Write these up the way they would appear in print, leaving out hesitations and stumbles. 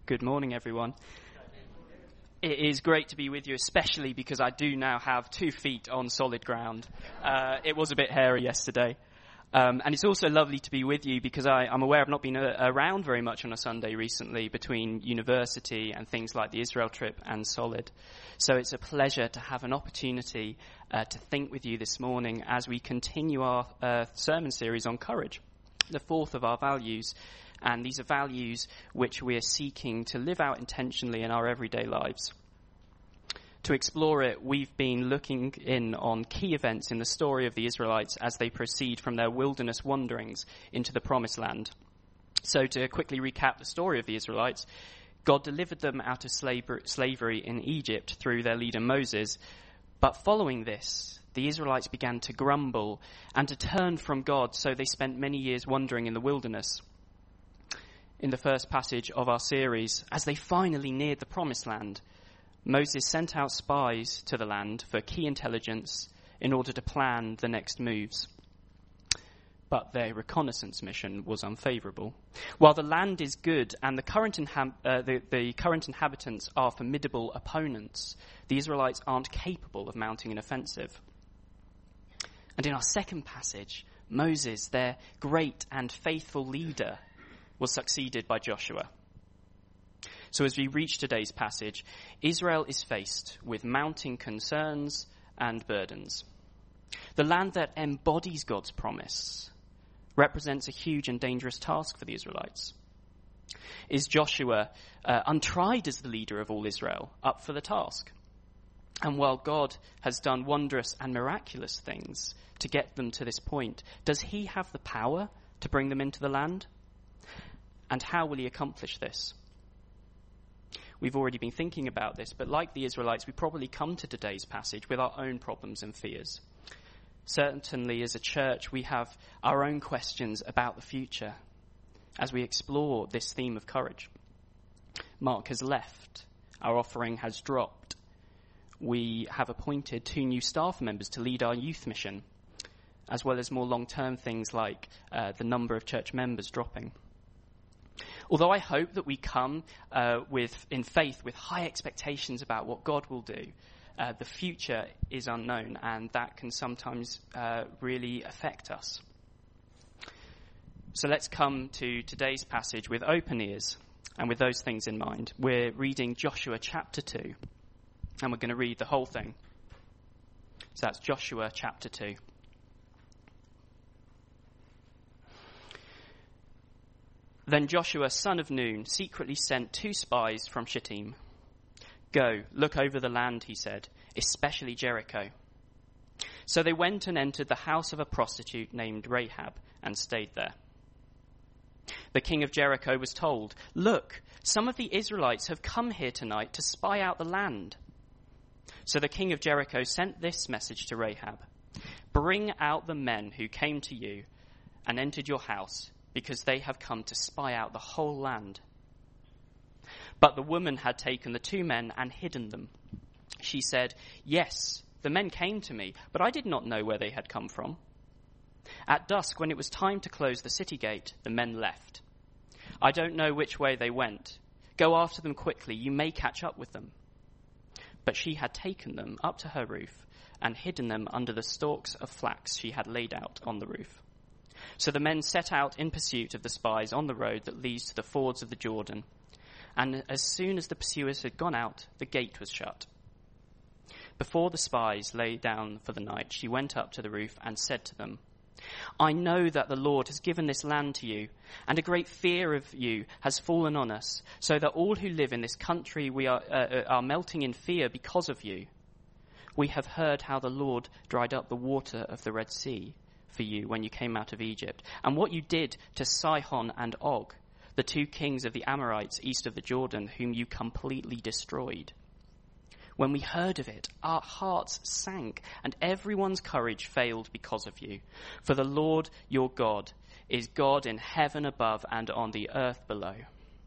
Good morning, everyone. It is great to be with you, especially because I do now have 2 feet on solid ground. It was a bit hairy yesterday. And it's also lovely to be with you because I'm aware I've not been around very much on a Sunday recently between university and things like the Israel trip and Solid. So it's a pleasure to have an opportunity to think with you this morning as we continue our sermon series on courage, the 4th of our values. And these are values which we are seeking to live out intentionally in our everyday lives. To explore it, we've been looking in on key events in the story of the Israelites as they proceed from their wilderness wanderings into the Promised Land. So to quickly recap the story of the Israelites, God delivered them out of slavery in Egypt through their leader Moses. But following this, the Israelites began to grumble and to turn from God, so they spent many years wandering in the wilderness. In the first passage of our series, as they finally neared the Promised Land, Moses sent out spies to the land for key intelligence in order to plan the next moves. But their reconnaissance mission was unfavourable. While the land is good and the current inhabitants are formidable opponents, the Israelites aren't capable of mounting an offensive. And in our second passage, Moses, their great and faithful leader, was succeeded by Joshua. So as we reach today's passage, Israel is faced with mounting concerns and burdens. The land that embodies God's promise represents a huge and dangerous task for the Israelites. Is Joshua, untried as the leader of all Israel, up for the task? And while God has done wondrous and miraculous things to get them to this point, does he have the power to bring them into the land? And how will he accomplish this? We've already been thinking about this, but like the Israelites, we probably come to today's passage with our own problems and fears. Certainly, as a church, we have our own questions about the future as we explore this theme of courage. Mark has left. Our offering has dropped. We have appointed 2 new staff members to lead our youth mission, as well as more long-term things like the number of church members dropping. Although I hope that we come in faith with high expectations about what God will do, the future is unknown, and that can sometimes really affect us. So let's come to today's passage with open ears and with those things in mind. We're reading Joshua chapter 2, and we're going to read the whole thing. So that's Joshua chapter 2. Then Joshua, son of Nun, secretly sent 2 spies from Shittim. Go, look over the land, he said, especially Jericho. So they went and entered the house of a prostitute named Rahab and stayed there. The king of Jericho was told, look, some of the Israelites have come here tonight to spy out the land. So the king of Jericho sent this message to Rahab. Bring out the men who came to you and entered your house, because they have come to spy out the whole land. But the woman had taken the 2 men and hidden them. She said, yes, the men came to me, but I did not know where they had come from. At dusk, when it was time to close the city gate, the men left. I don't know which way they went. Go after them quickly, you may catch up with them. But she had taken them up to her roof and hidden them under the stalks of flax she had laid out on the roof. So the men set out in pursuit of the spies on the road that leads to the fords of the Jordan. And as soon as the pursuers had gone out, the gate was shut. Before the spies lay down for the night, she went up to the roof and said to them, I know that the Lord has given this land to you, and a great fear of you has fallen on us, so that all who live in this country we are melting in fear because of you. We have heard how the Lord dried up the water of the Red Sea for you when you came out of Egypt, and what you did to Sihon and Og, the 2 kings of the Amorites east of the Jordan, whom you completely destroyed. When we heard of it, our hearts sank, and everyone's courage failed because of you. For the Lord your God is God in heaven above and on the earth below.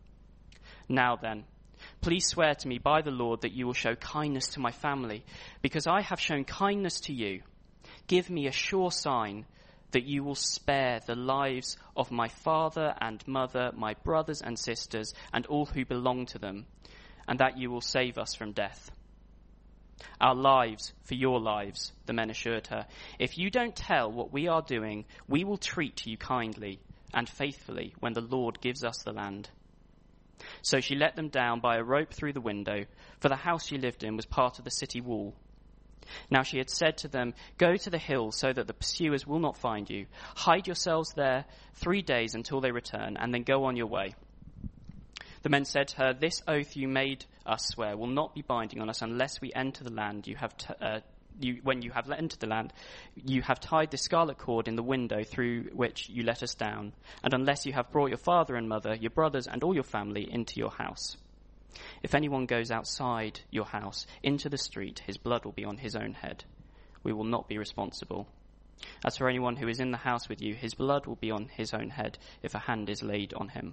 Now then, please swear to me by the Lord that you will show kindness to my family, because I have shown kindness to you. Give me a sure sign that you will spare the lives of my father and mother, my brothers and sisters, and all who belong to them, and that you will save us from death." "Our lives for your lives," the men assured her. "If you don't tell what we are doing, we will treat you kindly and faithfully when the Lord gives us the land." So she let them down by a rope through the window, for the house she lived in was part of the city wall. Now she had said to them, "Go to the hills so that the pursuers will not find you. Hide yourselves there 3 days until they return, and then go on your way." The men said to her, "This oath you made us swear will not be binding on us unless we enter the land when you have entered the land, you have tied the scarlet cord in the window through which you let us down, and unless you have brought your father and mother, your brothers and all your family into your house. If anyone goes outside your house into the street, his blood will be on his own head. We will not be responsible. As for anyone who is in the house with you, his blood will be on his own head if a hand is laid on him.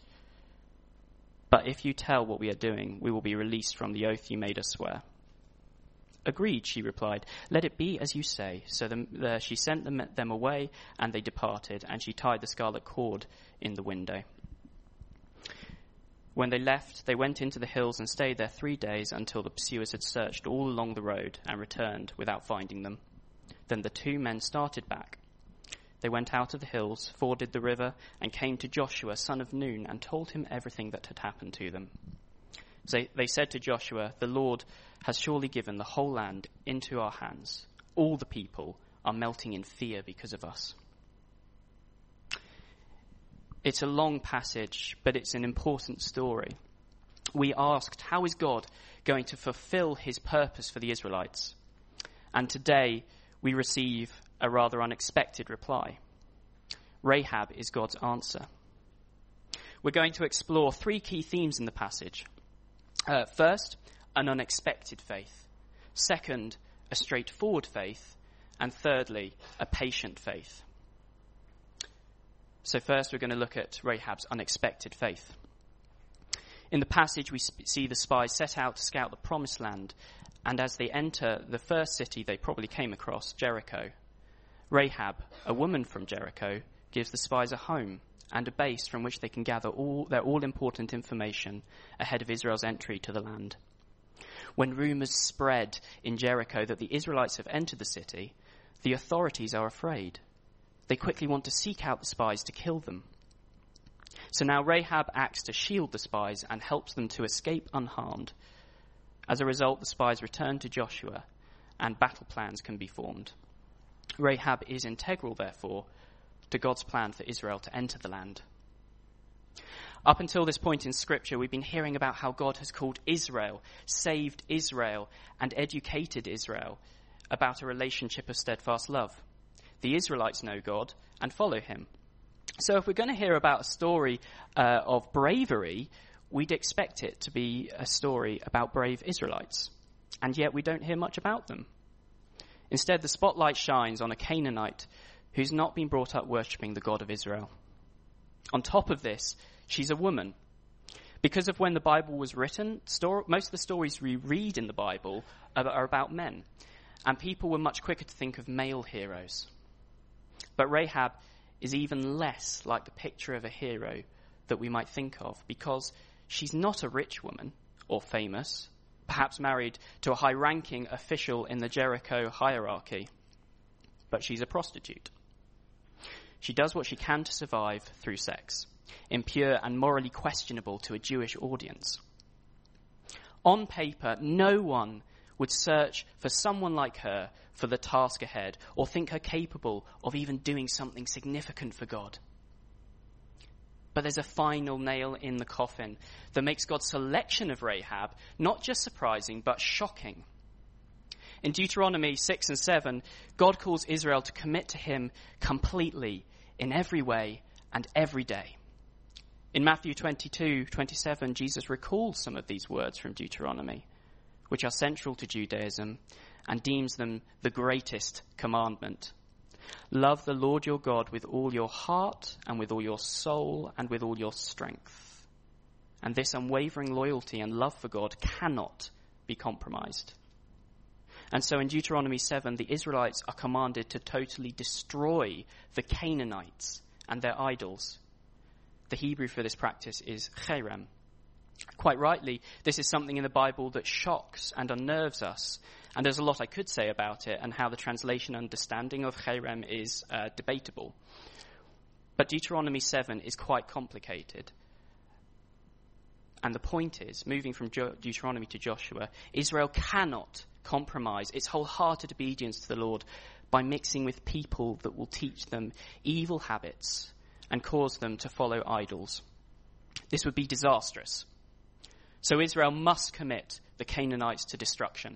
But if you tell what we are doing, we will be released from the oath you made us swear." "Agreed," she replied. "Let it be as you say." So she sent them away, and they departed, and she tied the scarlet cord in the window. When they left, they went into the hills and stayed there 3 days until the pursuers had searched all along the road and returned without finding them. Then the 2 men started back. They went out of the hills, forded the river, and came to Joshua, son of Nun, and told him everything that had happened to them. They said to Joshua, "The Lord has surely given the whole land into our hands. All the people are melting in fear because of us." It's a long passage, but it's an important story. We asked, how is God going to fulfill his purpose for the Israelites? And today we receive a rather unexpected reply. Rahab is God's answer. We're going to explore 3 key themes in the passage. First, an unexpected faith. Second, a straightforward faith. And thirdly, a patient faith. So first, we're going to look at Rahab's unexpected faith. In the passage, we see the spies set out to scout the promised land, and as they enter the first city they probably came across, Jericho, Rahab, a woman from Jericho, gives the spies a home and a base from which they can gather their all-important information ahead of Israel's entry to the land. When rumors spread in Jericho that the Israelites have entered the city, the authorities are afraid. They quickly want to seek out the spies to kill them. So now Rahab acts to shield the spies and helps them to escape unharmed. As a result, the spies return to Joshua and battle plans can be formed. Rahab is integral, therefore, to God's plan for Israel to enter the land. Up until this point in Scripture, we've been hearing about how God has called Israel, saved Israel, and educated Israel about a relationship of steadfast love. The Israelites know God and follow him. So if we're going to hear about a story of bravery, we'd expect it to be a story about brave Israelites. And yet we don't hear much about them. Instead, the spotlight shines on a Canaanite who's not been brought up worshipping the God of Israel. On top of this, she's a woman. Because of when the Bible was written, most of the stories we read in the Bible are about men. And people were much quicker to think of male heroes. But Rahab is even less like the picture of a hero that we might think of, because she's not a rich woman or famous, perhaps married to a high-ranking official in the Jericho hierarchy, but she's a prostitute. She does what she can to survive through sex, impure and morally questionable to a Jewish audience. On paper, no one would search for someone like her for the task ahead, or think her capable of even doing something significant for God. But there's a final nail in the coffin that makes God's selection of Rahab not just surprising, but shocking. In Deuteronomy 6 and 7, God calls Israel to commit to him completely, in every way and every day. In Matthew 22:27, Jesus recalls some of these words from Deuteronomy, which are central to Judaism, and deems them the greatest commandment. Love the Lord your God with all your heart and with all your soul and with all your strength. And this unwavering loyalty and love for God cannot be compromised. And so in Deuteronomy 7, the Israelites are commanded to totally destroy the Canaanites and their idols. The Hebrew for this practice is cherem. Quite rightly, this is something in the Bible that shocks and unnerves us. And there's a lot I could say about it and how the translation understanding of cherem is debatable. But Deuteronomy 7 is quite complicated. And the point is, moving from Deuteronomy to Joshua, Israel cannot compromise its wholehearted obedience to the Lord by mixing with people that will teach them evil habits and cause them to follow idols. This would be disastrous. So Israel must commit the Canaanites to destruction.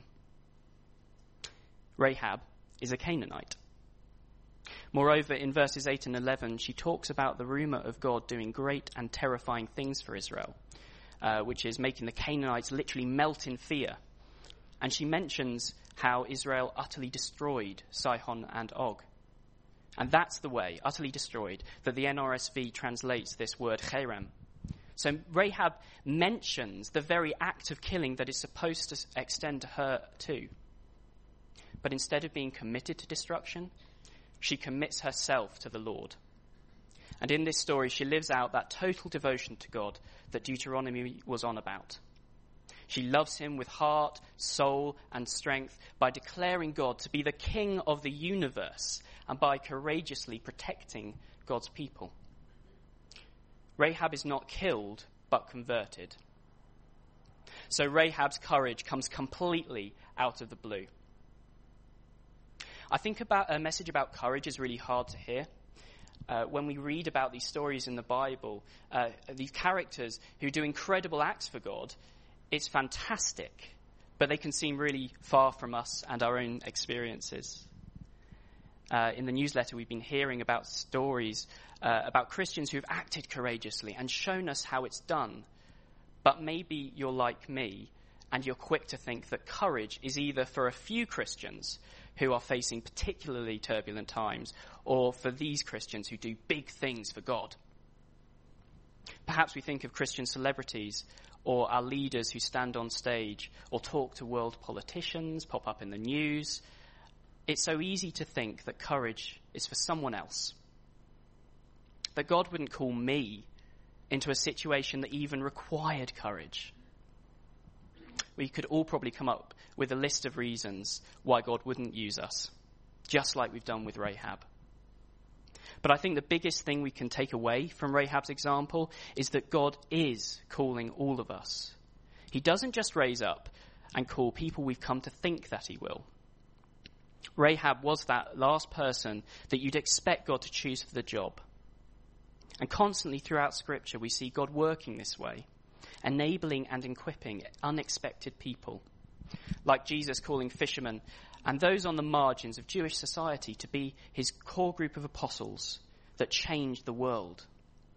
Rahab is a Canaanite. Moreover, in verses 8 and 11, she talks about the rumor of God doing great and terrifying things for Israel, which is making the Canaanites literally melt in fear. And she mentions how Israel utterly destroyed Sihon and Og. And that's the way, utterly destroyed, that the NRSV translates this word cherem. So Rahab mentions the very act of killing that is supposed to extend to her too. But instead of being committed to destruction, she commits herself to the Lord. And in this story, she lives out that total devotion to God that Deuteronomy was on about. She loves him with heart, soul, and strength by declaring God to be the king of the universe and by courageously protecting God's people. Rahab is not killed, but converted. So Rahab's courage comes completely out of the blue. I think a message about courage is really hard to hear. When we read about these stories in the Bible, these characters who do incredible acts for God, it's fantastic, but they can seem really far from us and our own experiences. In the newsletter, we've been hearing about stories about Christians who've acted courageously and shown us how it's done. But maybe you're like me, and you're quick to think that courage is either for a few Christians who are facing particularly turbulent times, or for these Christians who do big things for God. Perhaps we think of Christian celebrities or our leaders who stand on stage or talk to world politicians, pop up in the news. It's so easy to think that courage is for someone else. That God wouldn't call me into a situation that even required courage. We could all probably come up with a list of reasons why God wouldn't use us, just like we've done with Rahab. But I think the biggest thing we can take away from Rahab's example is that God is calling all of us. He doesn't just raise up and call people we've come to think that he will. Rahab was that last person that you'd expect God to choose for the job. And constantly throughout Scripture, we see God working this way, enabling and equipping unexpected people, like Jesus calling fishermen and those on the margins of Jewish society to be his core group of apostles that changed the world.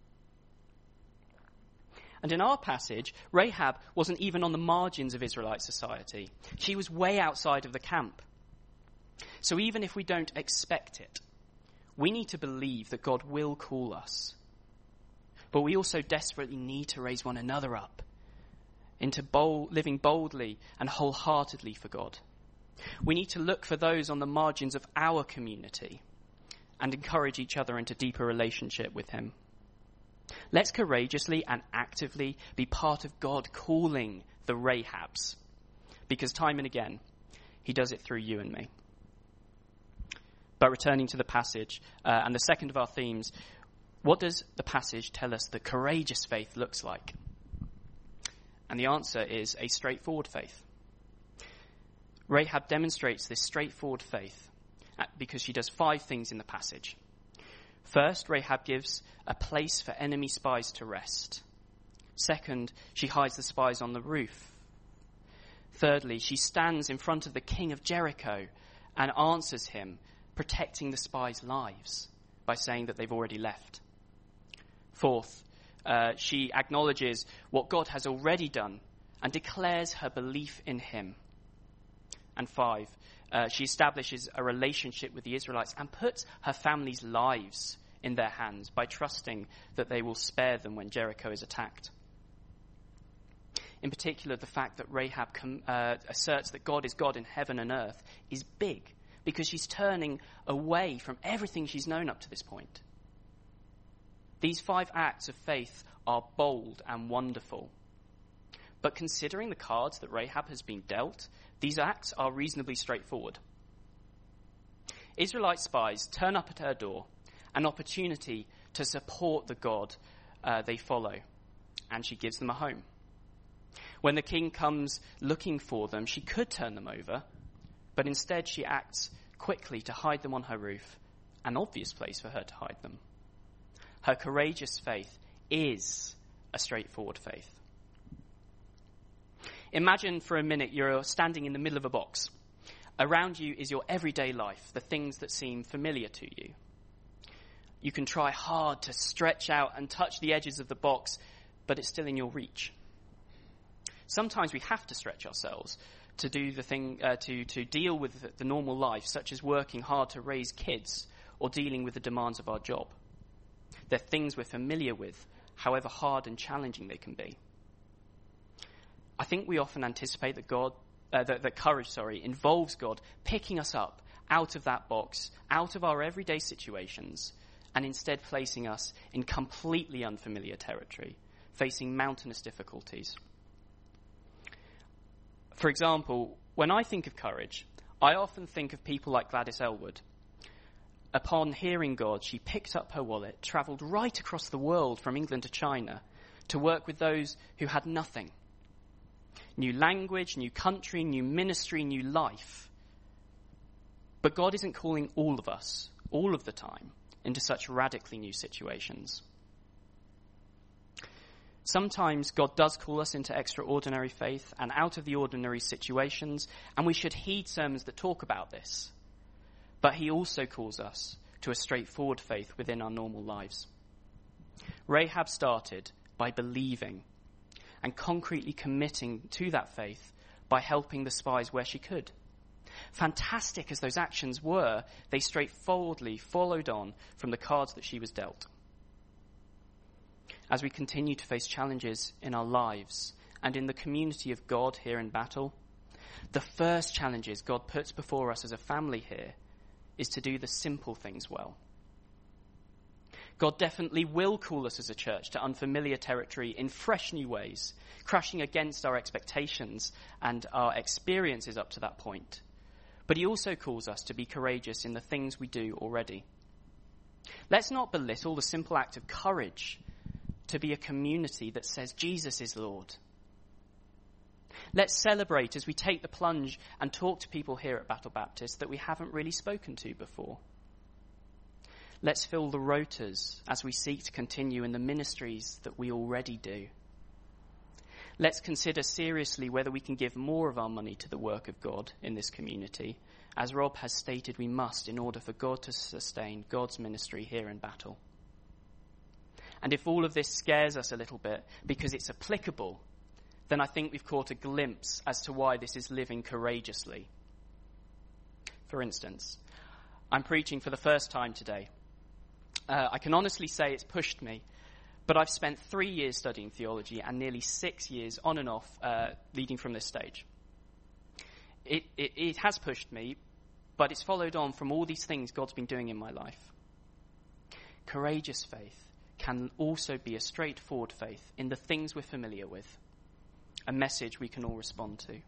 And in our passage, Rahab wasn't even on the margins of Israelite society. She was way outside of the camp. So even if we don't expect it, we need to believe that God will call us. But we also desperately need to raise one another up into living boldly and wholeheartedly for God. We need to look for those on the margins of our community and encourage each other into deeper relationship with him. Let's courageously and actively be part of God calling the Rahabs, because time and again, he does it through you and me. But returning to the passage and the second of our themes, what does the passage tell us that courageous faith looks like? And the answer is a straightforward faith. Rahab demonstrates this straightforward faith because she does 5 things in the passage. First, Rahab gives a place for enemy spies to rest. Second, she hides the spies on the roof. Thirdly, she stands in front of the king of Jericho and answers him, protecting the spies' lives by saying that they've already left. Fourth, she acknowledges what God has already done and declares her belief in him. And 5, she establishes a relationship with the Israelites and puts her family's lives in their hands by trusting that they will spare them when Jericho is attacked. in particular the fact that Rahab asserts that God is God in heaven and earth, is big, because she's turning away from everything she's known up to this point. These 5 acts of faith are bold and wonderful. But considering the cards that Rahab has been dealt, these acts are reasonably straightforward. Israelite spies turn up at her door, an opportunity to support the God they follow, and she gives them a home. When the king comes looking for them, she could turn them over, but instead she acts quickly to hide them on her roof, an obvious place for her to hide them. Her courageous faith is a straightforward faith. Imagine for a minute you're standing in the middle of a box. Around you is your everyday life, the things that seem familiar to you. You can try hard to stretch out and touch the edges of the box, but it's still in your reach. Sometimes we have to stretch ourselves to do the thing, to deal with the normal life, such as working hard to raise kids or dealing with the demands of our job. They're things we're familiar with, however hard and challenging they can be. I think we often anticipate that courage involves God picking us up out of that box, out of our everyday situations, and instead placing us in completely unfamiliar territory, facing mountainous difficulties. For example, when I think of courage, I often think of people like Gladys Elwood. Upon hearing God, she picked up her wallet, travelled right across the world from England to China to work with those who had nothing. New language, new country, new ministry, new life. But God isn't calling all of us, all of the time, into such radically new situations. Sometimes God does call us into extraordinary faith and out of the ordinary situations, and we should heed sermons that talk about this. But he also calls us to a straightforward faith within our normal lives. Rahab started by believing and concretely committing to that faith by helping the spies where she could. Fantastic as those actions were, they straightforwardly followed on from the cards that she was dealt. As we continue to face challenges in our lives and in the community of God here in Battle, the first challenges God puts before us as a family here is to do the simple things well. God definitely will call us as a church to unfamiliar territory in fresh new ways, crashing against our expectations and our experiences up to that point. But he also calls us to be courageous in the things we do already. Let's not belittle the simple act of courage to be a community that says Jesus is Lord. Let's celebrate as we take the plunge and talk to people here at Battle Baptist that we haven't really spoken to before. Let's fill the rotas as we seek to continue in the ministries that we already do. Let's consider seriously whether we can give more of our money to the work of God in this community, as Rob has stated we must in order for God to sustain God's ministry here in Battle. And if all of this scares us a little bit because it's applicable, then I think we've caught a glimpse as to why this is living courageously. For instance, I'm preaching for the first time today. I can honestly say it's pushed me, but I've spent 3 years studying theology and nearly 6 years on and off leading from this stage. It has pushed me, but it's followed on from all these things God's been doing in my life. Courageous faith can also be a straightforward faith in the things we're familiar with, a message we can all respond to.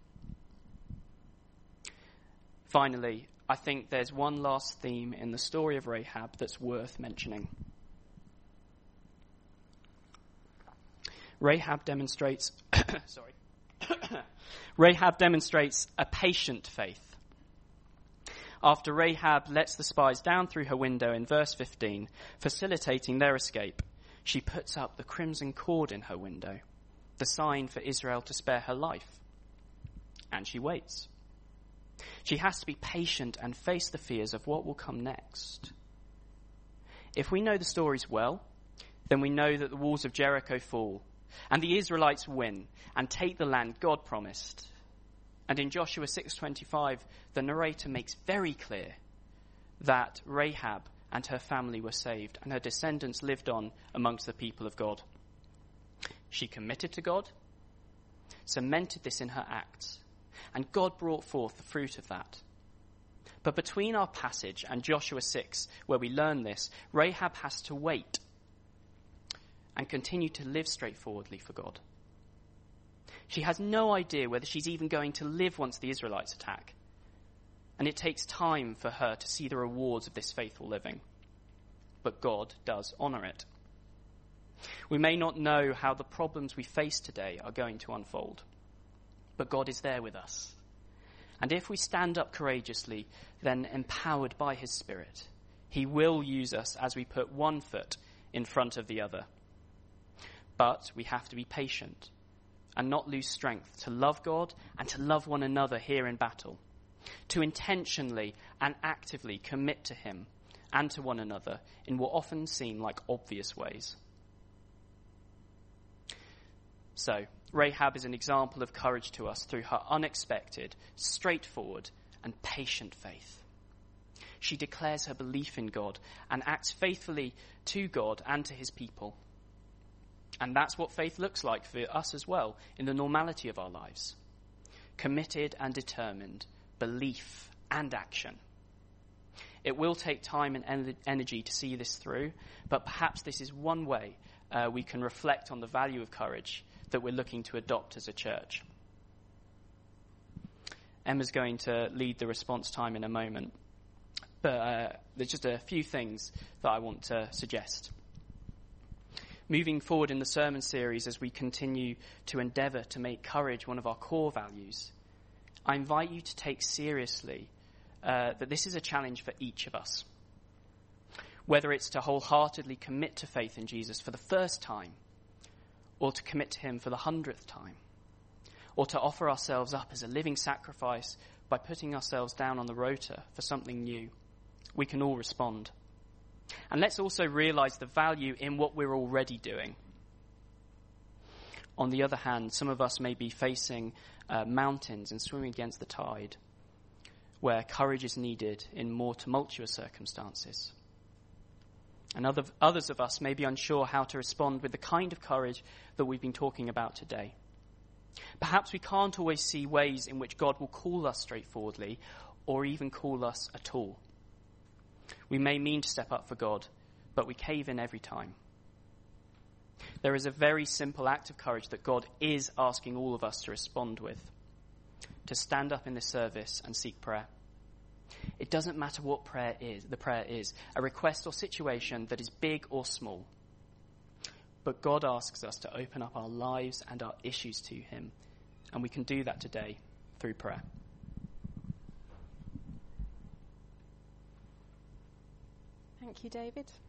Finally, I think there's one last theme in the story of Rahab that's worth mentioning. Rahab demonstrates Rahab demonstrates a patient faith. After Rahab lets the spies down through her window in verse 15, facilitating their escape, she puts up the crimson cord in her window, the sign for Israel to spare her life. And she waits. She has to be patient and face the fears of what will come next. If we know the stories well, then we know that the walls of Jericho fall, and the Israelites win and take the land God promised. And in Joshua 6:25, the narrator makes very clear that Rahab and her family were saved and her descendants lived on amongst the people of God. She committed to God, cemented this in her acts, and God brought forth the fruit of that. But between our passage and Joshua 6, where we learn this, Rahab has to wait and continue to live straightforwardly for God. She has no idea whether she's even going to live once the Israelites attack. And it takes time for her to see the rewards of this faithful living. But God does honour it. We may not know how the problems we face today are going to unfold, but God is there with us. And if we stand up courageously, then empowered by his Spirit, he will use us as we put one foot in front of the other. But we have to be patient and not lose strength to love God and to love one another here in battle, to intentionally and actively commit to him and to one another in what often seem like obvious ways. So, Rahab is an example of courage to us through her unexpected, straightforward, and patient faith. She declares her belief in God and acts faithfully to God and to his people. And that's what faith looks like for us as well in the normality of our lives. Committed and determined, belief and action. It will take time and energy to see this through, but perhaps this is one way we can reflect on the value of courage that we're looking to adopt as a church. Emma's going to lead the response time in a moment, but there's just a few things that I want to suggest. Moving forward in the sermon series, as we continue to endeavour to make courage one of our core values, I invite you to take seriously that this is a challenge for each of us. Whether it's to wholeheartedly commit to faith in Jesus for the first time, or to commit to him for the 100th time, or to offer ourselves up as a living sacrifice by putting ourselves down on the rota for something new, we can all respond. And let's also realise the value in what we're already doing. On the other hand, some of us may be facing mountains and swimming against the tide, where courage is needed in more tumultuous circumstances. And others of us may be unsure how to respond with the kind of courage that we've been talking about today. Perhaps we can't always see ways in which God will call us straightforwardly, or even call us at all. We may mean to step up for God, but we cave in every time. There is a very simple act of courage that God is asking all of us to respond with, to stand up in this service and seek prayer. It doesn't matter what the prayer is, a request or situation that is big or small. But God asks us to open up our lives and our issues to him, and we can do that today through prayer. Thank you, David.